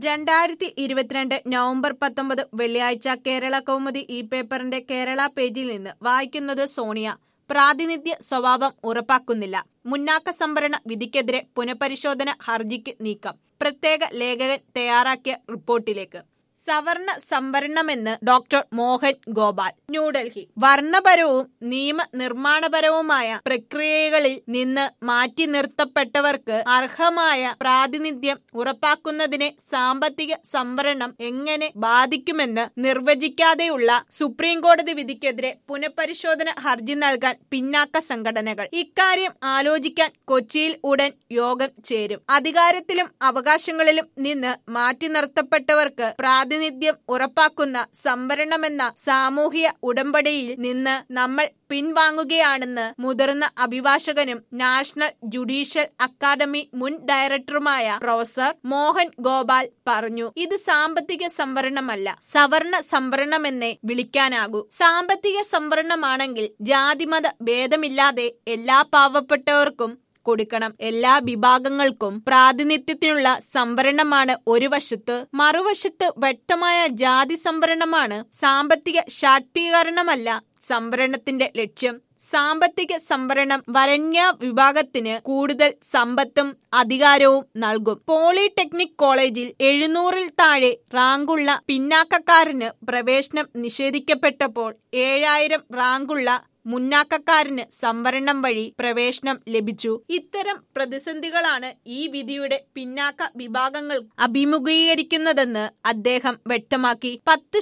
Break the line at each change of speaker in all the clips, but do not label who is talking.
2022 November 19 വെള്ളിയാഴ്ച കേരള കൗമുദി ഈ പേപ്പറിന്റെ കേരള പേജിൽ നിന്ന് വായിക്കുന്നത് സോണിയ. പ്രാതിനിധ്യ സ്വഭാവം ഉറപ്പാക്കുന്നില്ല. മുന്നാക്ക സംവരണ വിധിക്കെതിരെ പുനഃപരിശോധന ഹർജിക്ക് നീക്കം. പ്രത്യേക ലേഖകൻ തയ്യാറാക്കിയ റിപ്പോർട്ടിലേക്ക്. സവർണ സംവരണമെന്ന് ഡോക്ടർ മോഹൻ ഗോപാൽ. ന്യൂഡൽഹി. വർണ്ണപരവും നിയമനിർമ്മാണപരവുമായ പ്രക്രിയകളിൽ നിന്ന് മാറ്റി നിർത്തപ്പെട്ടവർക്ക് അർഹമായ പ്രാതിനിധ്യം ഉറപ്പാക്കുന്നതിനെ സാമ്പത്തിക സംവരണം എങ്ങനെ ബാധിക്കുമെന്ന് നിർവചിക്കാതെയുള്ള സുപ്രീംകോടതി വിധിക്കെതിരെ പുനഃപരിശോധന ഹർജി നൽകാൻ പിന്നാക്ക സംഘടനകൾ. ഇക്കാര്യം ആലോചിക്കാൻ കൊച്ചിയിൽ ഉടൻ യോഗം ചേരും. അധികാരത്തിലും അവകാശങ്ങളിലും നിന്ന് മാറ്റി നിർത്തപ്പെട്ടവർക്ക് പ്രാതിനിധ്യം ഉറപ്പാക്കുന്ന സംവരണമെന്ന സാമൂഹ്യ ഉടമ്പടിയിൽ നിന്ന് നമ്മൾ പിൻവാങ്ങുകയാണെന്ന് മുതിർന്ന അഭിഭാഷകനും നാഷണൽ ജുഡീഷ്യൽ അക്കാദമി മുൻ ഡയറക്ടറുമായ പ്രൊഫസർ മോഹൻ ഗോപാൽ പറഞ്ഞു. ഇത് സാമ്പത്തിക സംവരണമല്ല, സവർണ സംവരണമെന്നേ വിളിക്കാനാകൂ. സാമ്പത്തിക സംവരണമാണെങ്കിൽ ജാതിമത ഭേദമില്ലാതെ എല്ലാ പാവപ്പെട്ടവർക്കും കൊടുക്കണം. എല്ലാ വിഭാഗങ്ങൾക്കും പ്രാതിനിധ്യത്തിനുള്ള സംവരണമാണ് ഒരു വശത്ത്. മറുവശത്ത് വ്യക്തമായ ജാതി സംവരണമാണ്. സാമ്പത്തിക ശാക്തീകരണമല്ല സംവരണത്തിന്റെ ലക്ഷ്യം. സാമ്പത്തിക സംവരണം വരേണ്യ വിഭാഗത്തിന് കൂടുതൽ സമ്പത്തും അധികാരവും നൽകും. പോളിടെക്നിക് കോളേജിൽ 700-ൽ താഴെ റാങ്കുള്ള പിന്നാക്കക്കാരന് പ്രവേശനം നിഷേധിക്കപ്പെട്ടപ്പോൾ 7000 റാങ്കുള്ള മുന്നാക്കക്കാരന് സംവരണം വഴി പ്രവേശനം ലഭിച്ചു. ഇത്തരം പ്രതിസന്ധികളാണ് ഈ വിധിയുടെ പിന്നാക്ക വിഭാഗങ്ങൾ അഭിമുഖീകരിക്കുന്നതെന്ന് അദ്ദേഹം വ്യക്തമാക്കി.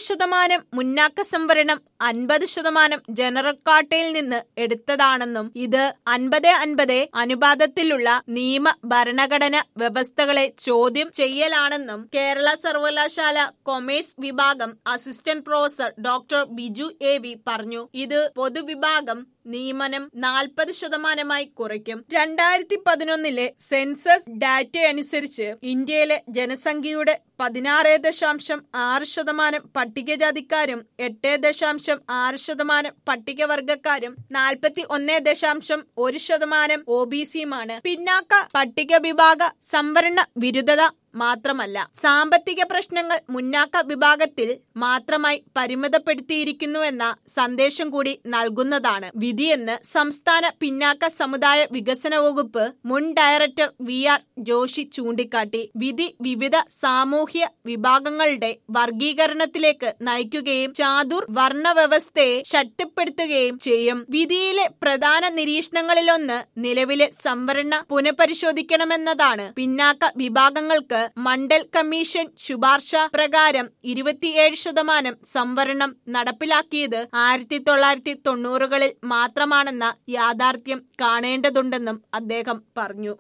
10% മുന്നാക്ക സംവരണം 50% ജനറൽ ക്വാട്ടയിൽ നിന്ന് എടുത്തതാണെന്നും ഇത് 50-50 അനുപാതത്തിലുള്ള നിയമ ഭരണഘടന വ്യവസ്ഥകളെ ചോദ്യം ചെയ്യലാണെന്നും കേരള സർവകലാശാല കൊമേഴ്സ് വിഭാഗം assistant professor doctor Biju A V. പറഞ്ഞു. ഇത് പൊതുവിഭാഗം നിയമനം 40% കുറയ്ക്കും. 2011 സെൻസസ് ഡാറ്റയനുസരിച്ച് ഇന്ത്യയിലെ ജനസംഖ്യയുടെ 16.6% പട്ടികജാതിക്കാരും 8.6% പട്ടികവർഗക്കാരും 41.1% ഒബിസിയുമാണ്. പിന്നാക്ക പട്ടിക വിഭാഗ സംവരണ വിരുദ്ധത മാത്രമല്ല, സാമ്പത്തിക പ്രശ്നങ്ങൾ മുന്നാക്ക വിഭാഗത്തിൽ മാത്രമായി പരിമിതപ്പെടുത്തിയിരിക്കുന്നുവെന്ന സന്ദേശം കൂടി നൽകുന്നതാണ് വിധിയെന്ന് സംസ്ഥാന പിന്നാക്ക സമുദായ വികസന വകുപ്പ് മുൻ ഡയറക്ടർ വി.ആർ. ജോഷി ചൂണ്ടിക്കാട്ടി. വിധി വിവിധ സാമൂഹ്യ വിഭാഗങ്ങളുടെ വർഗീകരണത്തിലേക്ക് നയിക്കുകയും ചാതുർ വർണ്ണ വ്യവസ്ഥയെ ശക്തിപ്പെടുത്തുകയും ചെയ്യും. വിധിയിലെ പ്രധാന നിരീക്ഷണങ്ങളിലൊന്ന് നിലവിലെ സംവരണ പുനഃപരിശോധിക്കണമെന്നതാണ്. പിന്നാക്ക വിഭാഗങ്ങൾക്ക് മണ്ഡൽ കമ്മീഷൻ ശുപാർശ പ്രകാരം 27% സംവരണം നടപ്പിലാക്കിയത് 1990-കളിൽ മാത്രമാണെന്ന യാഥാർത്ഥ്യം കാണേണ്ടതുണ്ടെന്നും അദ്ദേഹം പറഞ്ഞു.